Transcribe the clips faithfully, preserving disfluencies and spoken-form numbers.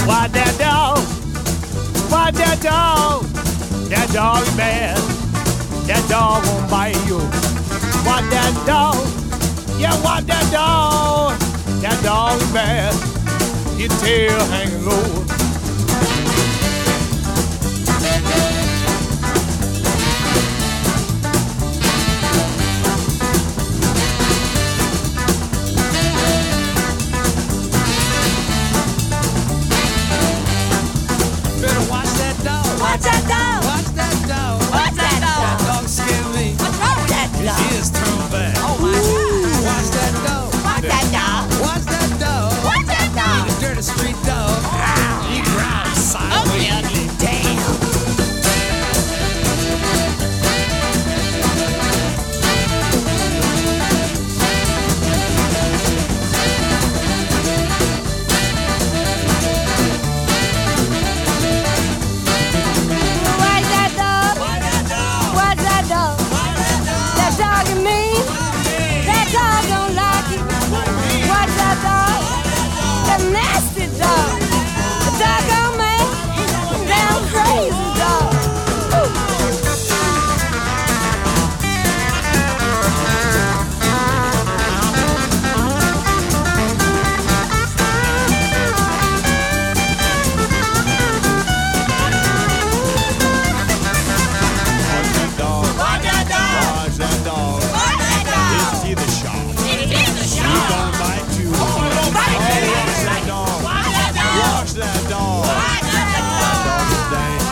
Watch that dog. Watch that dog. That dog is bad. That dog won't bite you. Watch that dog. Yeah, watch that dog. That dog is bad. His tail hanging low. Watch that dog. Watch that dog. Watch that dog. Watch that dog. That dog scared me. What's wrong with that His dog? ears turned back. Oh my God. Watch that dog. Watch that dog. Watch that dog. Watch that dog. He's a dirty street dog. He growls Ugly, sideways. ugly, damn. Watch that dog. Watch that dog. Watch that dog. Watch that dog. That dog is mean. That dog don't like you. Watch that dog. That nasty dog. The doggone man. Damn crazy dog. Watch that dog. Watch that dog. Watch that dog. Watch that dog. His teeth are sharp. It is a He's show. gonna bite you. Bite Oh, you. watch that dog. Watch that dog. Watch that dog. Watch that That dog is dang.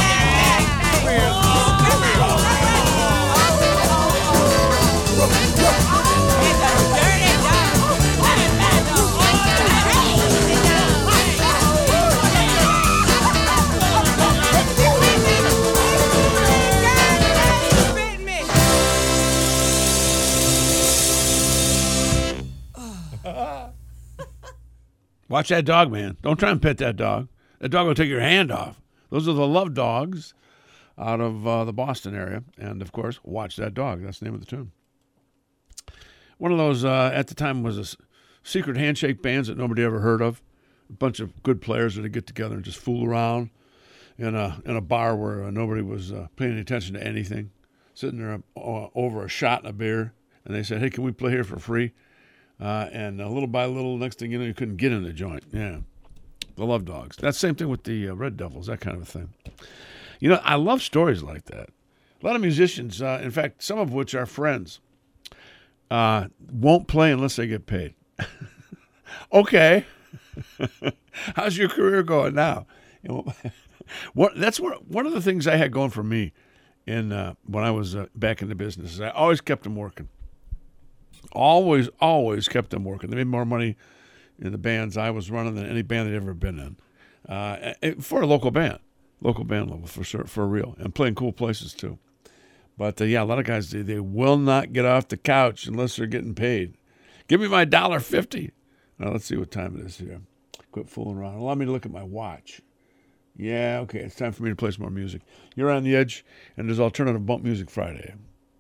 Watch that dog, man. Don't try and pet that dog. That dog will take your hand off. Those are the love dogs out of uh, the Boston area. And, of course, Watch That Dog. That's the name of the tune. One of those, uh, at the time, was a s- secret handshake bands that nobody ever heard of. A bunch of good players that would get together and just fool around in a in a bar where uh, nobody was uh, paying attention to anything, sitting there uh, over a shot and a beer. And they said, hey, can we play here for free? Uh, and uh, little by little, next thing you know, you couldn't get in the joint. Yeah. The Love Dogs. That's the same thing with the uh, Red Devils, that kind of a thing. You know, I love stories like that. A lot of musicians, uh, in fact, some of which are friends, uh, won't play unless they get paid. Okay. How's your career going now? You know, what, that's what, one of the things I had going for me in uh, when I was uh, back in the business is I always kept them working. Always, always kept them working. They made more money in the bands I was running than any band they'd ever been in. Uh, for a local band, local band level, for sure, for real, and playing cool places too. But uh, yeah, a lot of guys, they, they will not get off the couch unless they're getting paid. Give me my one dollar fifty. Now let's see what time it is here. Quit fooling around. Allow me to look at my watch. Yeah, okay, it's time for me to play some more music. You're on the edge, and there's Alternative Bump Music Friday.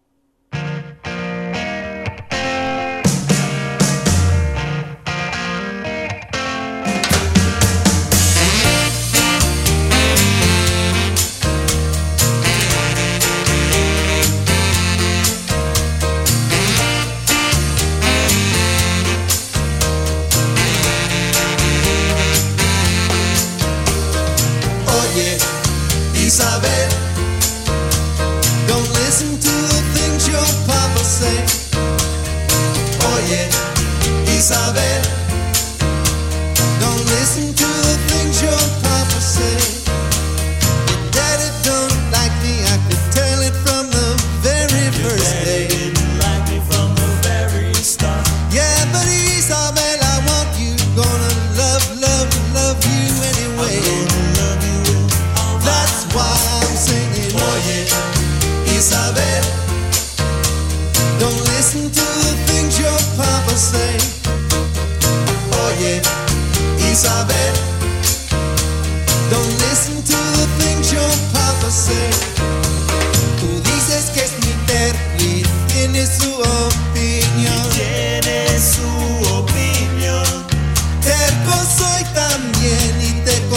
Isabel, don't listen to the things your papa say. Oye, Isabel, don't listen to the things your papa say. Your daddy don't like me, I could tell it from the very first day. Didn't like me from the very start. Yeah, but Isabel, I want you, gonna love, love, love you anyway. I'm gonna love you. That's why I'm singing, oye, Isabel, don't listen to the things your papa say. Oye, Isabel, don't listen to the things your papa say. Tú dices que es mi Terry, tiene su opinión. Tiene su opinión. Terco soy también y te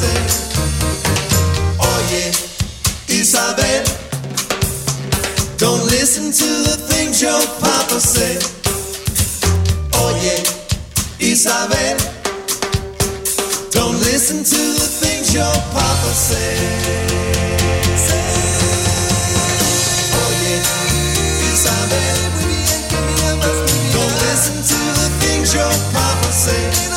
say. Oye, Isabel, don't listen to the things your papa say. Oye, Isabel, don't listen to the things your papa say. Oye, Isabel, don't listen to the things your papa say.